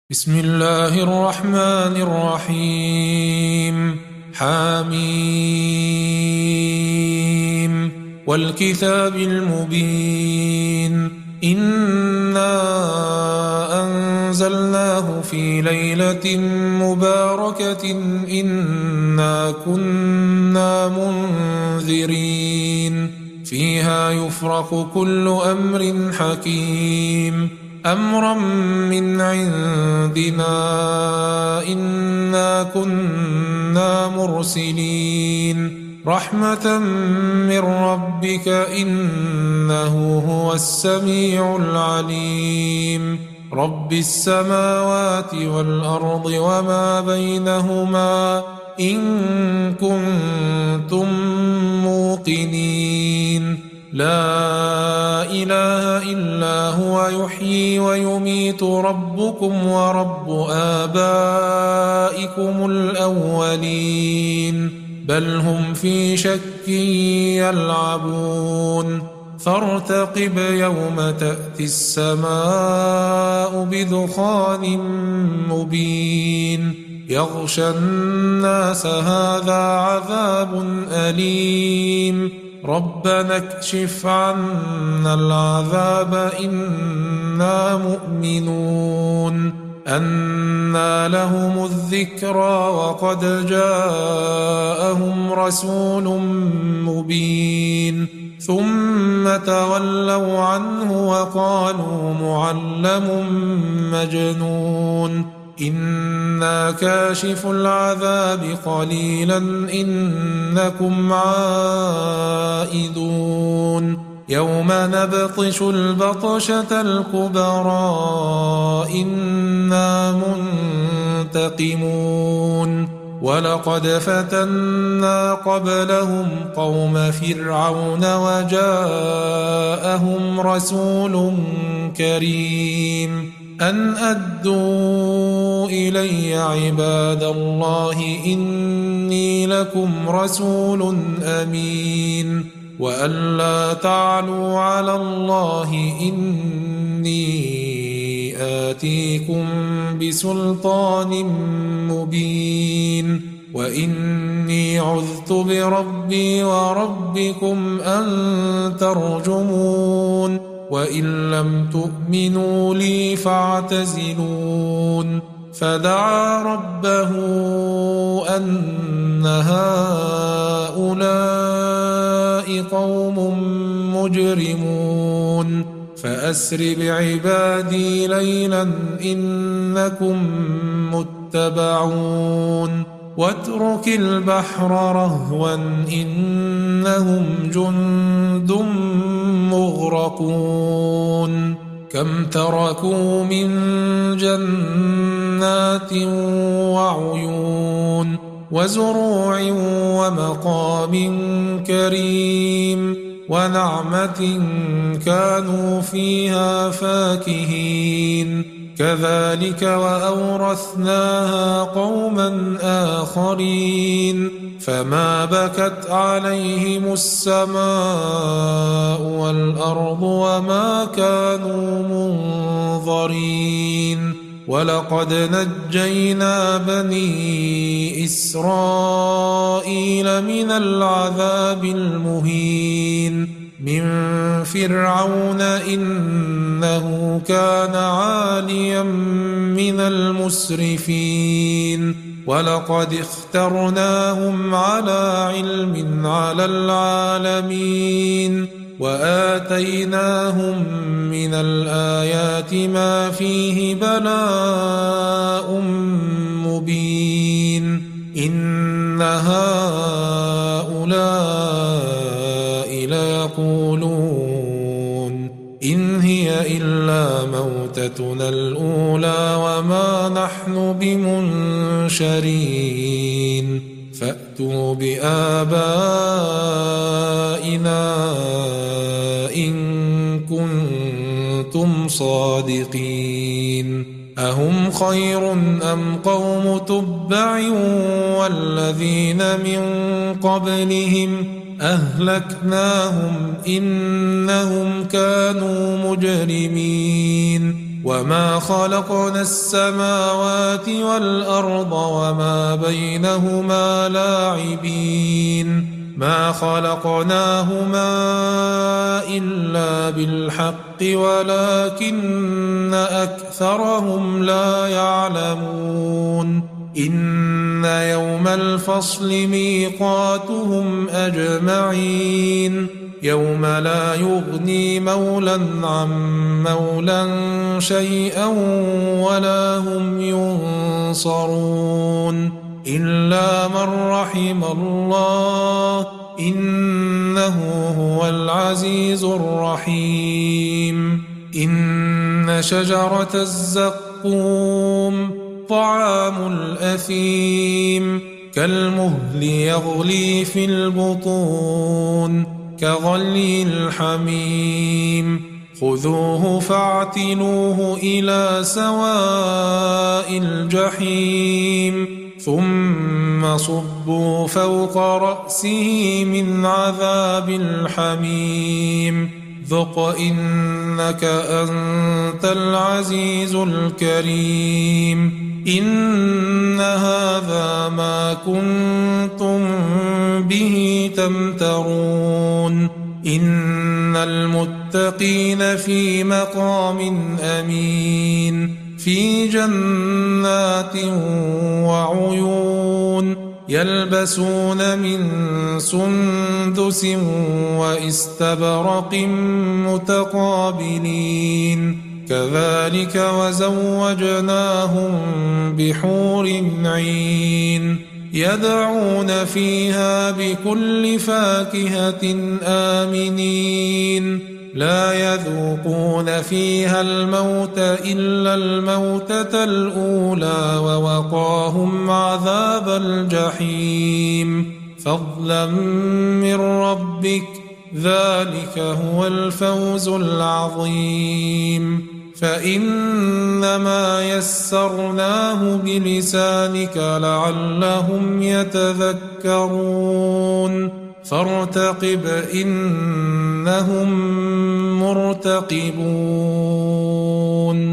بسم الله الرحمن الرحيم حميم والكتاب المبين إنا أنزلناه في ليلة مباركة إنا كنا منذرين فيها يفرق كل أمر حكيم أمرا من عندنا إنا كنا مرسلين رحمة من ربك إنه هو السميع العليم رب السماوات والأرض وما بينهما إن كنتم موقنين لا إله إلا هو يحيي ويميت ربكم ورب آبائكم الأولين بل هم في شك يلعبون فارتقب يوم تأتي السماء بدخان مبين يغشى الناس هذا عذاب أليم ربنا اكشف عنا العذاب إنا مؤمنون أنى لهم الذكرى وقد جاءهم رسول مبين ثم تولوا عنه وقالوا معلم مجنون إنا كاشف العذاب قليلا إنكم عائدون يوم نبطش البطشة الكبرى إنا منتقمون ولقد فتنا قبلهم قوم فرعون وجاءهم رسول كريم أن أدوا إلي عباد الله إني لكم رسول أمين وأن لا تعلوا على الله إني آتيكم بسلطان مبين وإني عذت بربي وربكم أن ترجمون وإن لم تؤمنوا لي فاعتزلون فدعا ربه أن هؤلاء قوم مجرمون فأسر بعبادي ليلا إنكم متبعون واترك البحر رهوا إنهم جند مغرقون كم تركوا من جنات وعيون وزروع ومقام كريم ونعمة كانوا فيها فاكهين كذلك وأورثناها قوما آخرين فما بكت عليهم السماء والأرض وما كانوا منظرين ولقد نجينا بني إسرائيل من العذاب المهين من فرعون إنه كان عاليا من المسرفين ولقد اخترناهم على علم على العالمين وآتيناهم من الآيات ما فيه بلاء مبين إن هؤلاء ليقولون إن هي إلا موتتنا الأولى وما نحن بمنشرين فأتوا بآبائنا إن كنتم صادقين أهم خير أم قوم تبع والذين من قبلهم أهلكناهم إنهم كانوا مجرمين وما خلقنا السماوات والأرض وما بينهما لاعبين ما خلقناهما إلا بالحق ولكن أكثرهم لا يعلمون إن يوم الفصل ميقاتهم أجمعين يوم لا يغني مولى عن مولى شيئا ولا هم ينصرون إلا من رحم الله إنه هو العزيز الرحيم إن شجرة الزقوم طعام الأثيم كالمهل يغلي في البطون كغلي الحميم خذوه فاعتلوه إلى سواء الجحيم ثم صبوا فوق رأسه من عذاب الحميم ذق إنك أنت العزيز الكريم إن هذا ما كنتم به تمترون إن المتقين في مقام أمين في جنات وعيون يلبسون من سندس واستبرق متقابلين كذلك وزوجناهم بحور عين يدعون فيها بكل فاكهة آمنين لا يذوقون فيها الموت إلا الموتة الأولى ووقاهم عذاب الجحيم فضلا من ربك ذلك هو الفوز العظيم فإنما يسرناه بلسانك لعلهم يتذكرون فارتقب إنهم مرتقبون